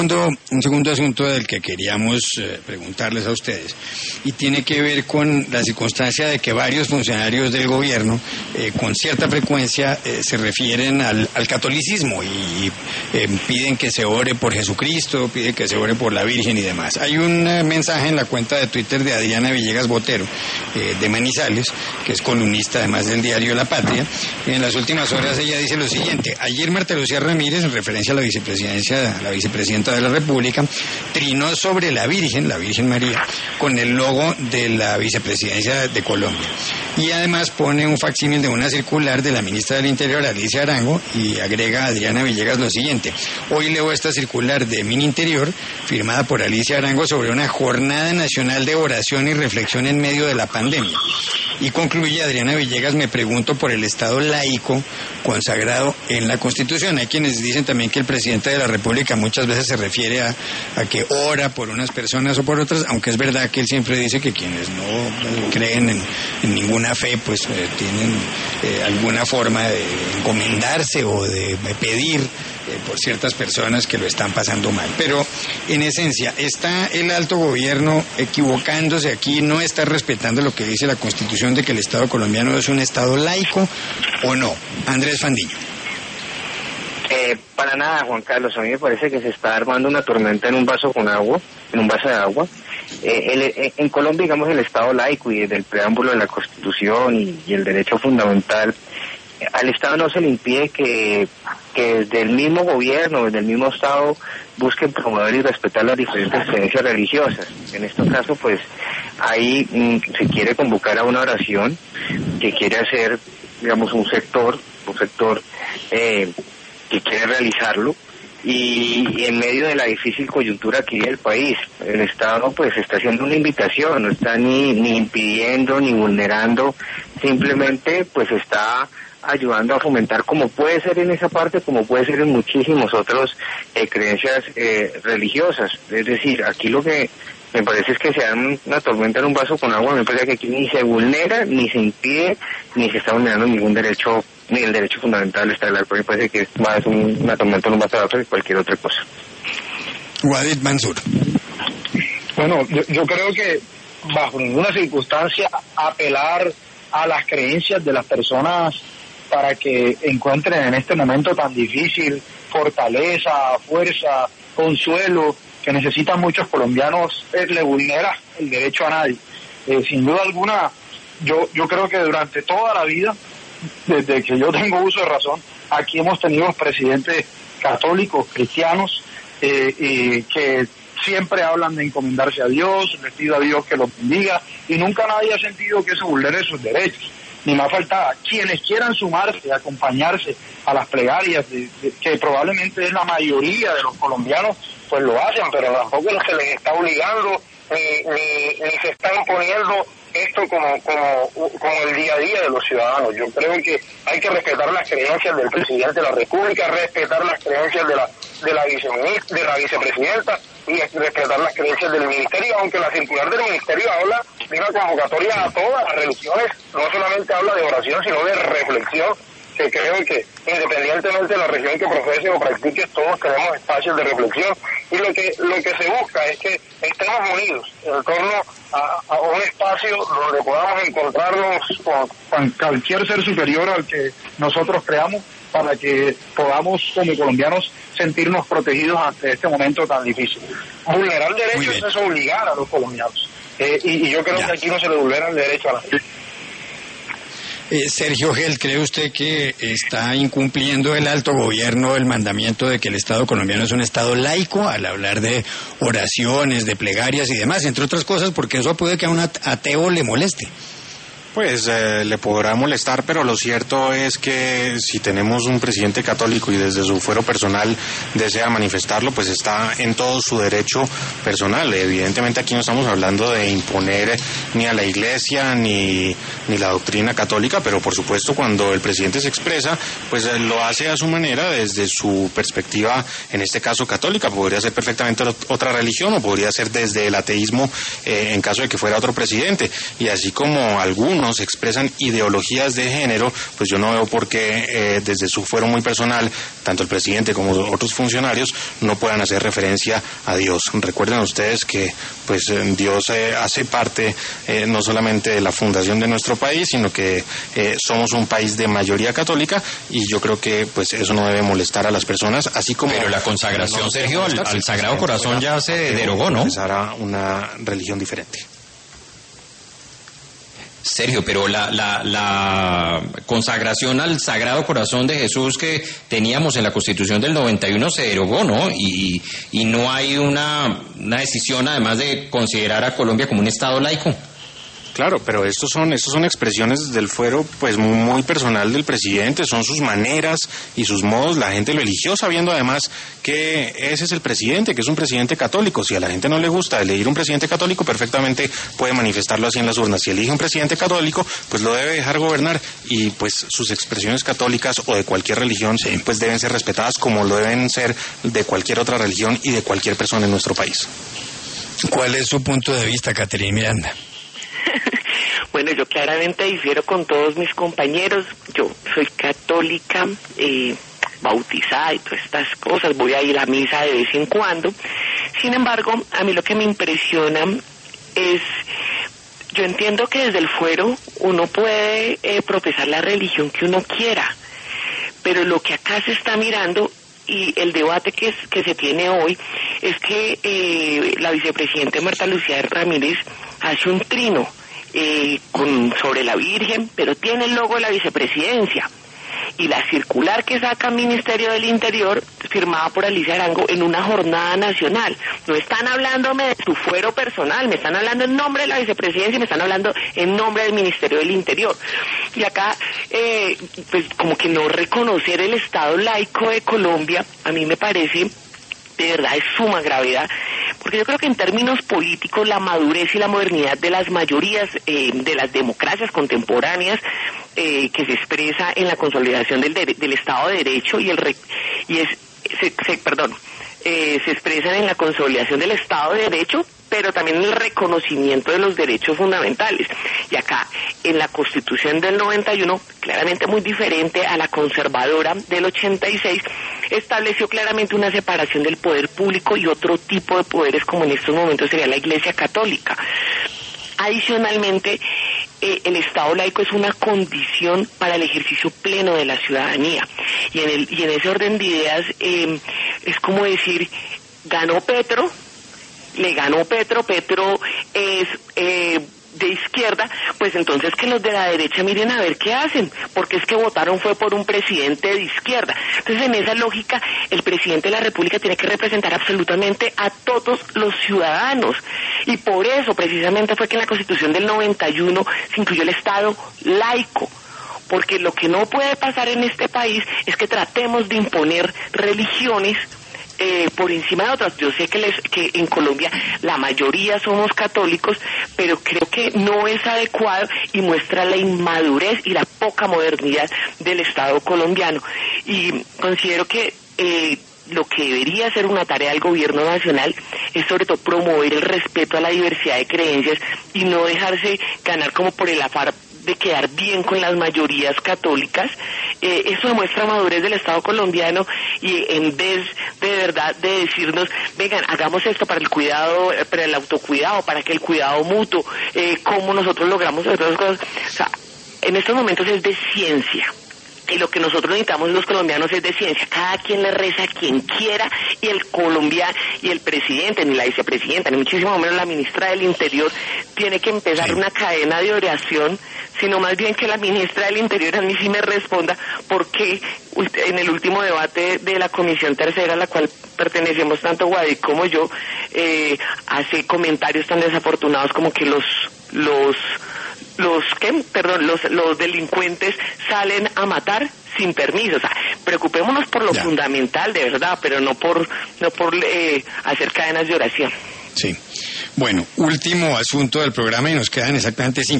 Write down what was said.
Un segundo asunto del que queríamos preguntarles a ustedes, y tiene que ver con la circunstancia de que varios funcionarios del gobierno con cierta frecuencia se refieren al catolicismo y piden que se ore por Jesucristo, piden que se ore por la Virgen y demás. Hay un mensaje en la cuenta de Twitter de Adriana Villegas Botero, de Manizales, que es columnista además del diario La Patria. En las últimas horas ella dice lo siguiente: ayer Marta Lucía Ramírez, en referencia a la vicepresidenta de la República, trinó sobre la Virgen María, con el logo de la vicepresidencia de Colombia. Y además pone un facsímil de una circular de la ministra del Interior, Alicia Arango, y agrega a Adriana Villegas lo siguiente: hoy leo esta circular de Mininterior, firmada por Alicia Arango, sobre una jornada nacional de oración y reflexión en medio de la pandemia. Y concluye Adriana Villegas: me pregunto por el Estado laico consagrado en la Constitución. Hay quienes dicen también que el presidente de la República muchas veces se refiere a que ora por unas personas o por otras, aunque es verdad que él siempre dice que quienes no creen en ninguna fe, pues tienen alguna forma de encomendarse o de pedir por ciertas personas que lo están pasando mal. Pero en esencia, ¿está el alto gobierno equivocándose aquí? ¿No está respetando lo que dice la Constitución de que el Estado colombiano es un Estado laico o no? Andrés Fandiño. Para nada, Juan Carlos. A mí me parece que se está armando una tormenta en un vaso con agua, en un vaso de agua. En Colombia, digamos, el Estado laico y desde el preámbulo de la Constitución y el derecho fundamental, al Estado no se le impide que desde el mismo gobierno, desde el mismo Estado, busquen promover y respetar las diferentes creencias religiosas. En este caso, pues, ahí se quiere convocar a una oración que quiere hacer, digamos, un sector que quiere realizarlo, y en medio de la difícil coyuntura que vive el país, el Estado pues está haciendo una invitación, no está ni impidiendo ni vulnerando, simplemente pues está ayudando a fomentar, como puede ser en esa parte, como puede ser en muchísimos otros creencias religiosas. Es decir, aquí lo que me parece es que se da una tormenta en un vaso con agua. Me parece que aquí ni se vulnera, ni se impide, ni se está vulnerando ningún derecho, ni el derecho fundamental está claro. Me parece que es más una tormenta en un vaso de agua que cualquier otra cosa. Walid Mansur. Bueno, yo creo que bajo ninguna circunstancia apelar a las creencias de las personas para que encuentren en este momento tan difícil fortaleza, fuerza, consuelo que necesitan muchos colombianos, le vulnera el derecho a nadie. Sin duda alguna, yo creo que durante toda la vida, desde que yo tengo uso de razón, aquí hemos tenido presidentes católicos, cristianos, que siempre hablan de encomendarse a Dios, les pido a Dios que los bendiga, y nunca nadie ha sentido que se vulnere sus derechos. Ni más faltaba, quienes quieran sumarse, acompañarse a las plegarias, que probablemente es la mayoría de los colombianos, pues lo hacen, pero tampoco se les está obligando, ni se está imponiendo esto como el día a día de los ciudadanos. Yo creo que hay que respetar las creencias del presidente de la República, respetar las creencias de la vicepresidenta y respetar las creencias del ministerio, aunque la circular del ministerio habla de una convocatoria a todas las religiones, no solamente habla de oración, sino de reflexión, que creo que independientemente de la religión que profeses o practiques, todos tenemos espacios de reflexión, y lo que se busca es que estemos unidos en torno a un espacio donde podamos encontrarnos con cualquier ser superior al que nosotros creamos, para que podamos como colombianos sentirnos protegidos ante este momento tan difícil. Vulnerar derechos es obligar a los colombianos, y yo creo que aquí no se le vulnera el derecho a la gente. Sergio Gel, ¿cree usted que está incumpliendo el alto gobierno el mandamiento de que el Estado colombiano es un Estado laico al hablar de oraciones, de plegarias y demás, entre otras cosas, porque eso puede que a un ateo le moleste? Pues le podrá molestar, pero lo cierto es que si tenemos un presidente católico y desde su fuero personal desea manifestarlo, pues está en todo su derecho personal. Evidentemente aquí no estamos hablando de imponer ni a la Iglesia ni la doctrina católica, pero por supuesto cuando el presidente se expresa, pues lo hace a su manera desde su perspectiva, en este caso católica. Podría ser perfectamente otra religión o podría ser desde el ateísmo en caso de que fuera otro presidente. Y así como algunos algunos expresan ideologías de género, pues yo no veo por qué desde su fuero muy personal, tanto el presidente como otros funcionarios no puedan hacer referencia a Dios. Recuerden ustedes que pues Dios hace parte no solamente de la fundación de nuestro país, sino que somos un país de mayoría católica, y yo creo que pues eso no debe molestar a las personas, así como... Pero la consagración, Sergio, al Sagrado Corazón ya se derogó, ¿no? Empezará una religión diferente. Sergio, pero la consagración al Sagrado Corazón de Jesús que teníamos en la Constitución del 91 se derogó, ¿no? Y no hay una decisión, además de considerar a Colombia como un Estado laico. Claro, pero estos son expresiones del fuero pues muy personal del presidente, son sus maneras y sus modos. La gente lo eligió sabiendo además que ese es el presidente, que es un presidente católico. Si a la gente no le gusta elegir un presidente católico, perfectamente puede manifestarlo así en las urnas. Si elige un presidente católico, pues lo debe dejar gobernar, y pues sus expresiones católicas o de cualquier religión pues deben ser respetadas como lo deben ser de cualquier otra religión y de cualquier persona en nuestro país. ¿Cuál es su punto de vista, Caterina Miranda? Bueno, yo claramente difiero con todos mis compañeros. Yo soy católica, bautizada y todas estas cosas. Voy a ir a misa de vez en cuando. Sin embargo, a mí lo que me impresiona es... Yo entiendo que desde el fuero uno puede profesar la religión que uno quiera, pero lo que acá se está mirando y el debate que se tiene hoy es que la vicepresidenta Marta Lucía Ramírez hace un trino sobre la Virgen, pero tiene el logo de la vicepresidencia. Y la circular que saca el Ministerio del Interior, firmada por Alicia Arango, en una jornada nacional. No están hablándome de su fuero personal, me están hablando en nombre de la vicepresidencia y me están hablando en nombre del Ministerio del Interior. Y acá, pues como que no reconocer el Estado laico de Colombia, a mí me parece de verdad es suma gravedad, porque yo creo que en términos políticos la madurez y la modernidad de las mayorías de las democracias contemporáneas que se expresa en la consolidación del Estado de Derecho se expresan en la consolidación del Estado de Derecho, pero también en el reconocimiento de los derechos fundamentales. Y acá, en la Constitución del 91, claramente muy diferente a la conservadora del 86, estableció claramente una separación del poder público y otro tipo de poderes, como en estos momentos sería la Iglesia Católica. Adicionalmente, el Estado laico es una condición para el ejercicio pleno de la ciudadanía. Y en ese orden de ideas es como decir, ganó Petro, le ganó Petro es de izquierda, pues entonces que los de la derecha miren a ver qué hacen, porque es que votaron fue por un presidente de izquierda. Entonces, en esa lógica, el presidente de la República tiene que representar absolutamente a todos los ciudadanos, y por eso precisamente fue que en la Constitución del 91 se incluyó el Estado laico, porque lo que no puede pasar en este país es que tratemos de imponer religiones por encima de otras. Yo sé que en Colombia la mayoría somos católicos, pero creo que no es adecuado y muestra la inmadurez y la poca modernidad del Estado colombiano. Y considero que lo que debería ser una tarea del gobierno nacional es sobre todo promover el respeto a la diversidad de creencias y no dejarse ganar como por el afán de quedar bien con las mayorías católicas. Eso demuestra madurez del Estado colombiano, y en vez de verdad de decirnos, vengan, hagamos esto para el cuidado, para el autocuidado, para que el cuidado mutuo, cómo nosotros logramos otras cosas. O sea, en estos momentos es de ciencia. Y lo que nosotros necesitamos los colombianos es de ciencia. Cada quien le reza a quien quiera, y el colombiano y el presidente, ni la vicepresidenta, ni muchísimo menos la ministra del Interior, tiene que empezar una cadena de oración, sino más bien que la ministra del Interior a mí sí me responda por qué en el último debate de la Comisión Tercera, a la cual pertenecemos tanto Guadí como yo, hace comentarios tan desafortunados como que los delincuentes salen a matar sin permiso. O sea, preocupémonos por lo fundamental, de verdad, pero no por hacer cadenas de oración. Sí. Bueno, último asunto del programa, y nos quedan exactamente 5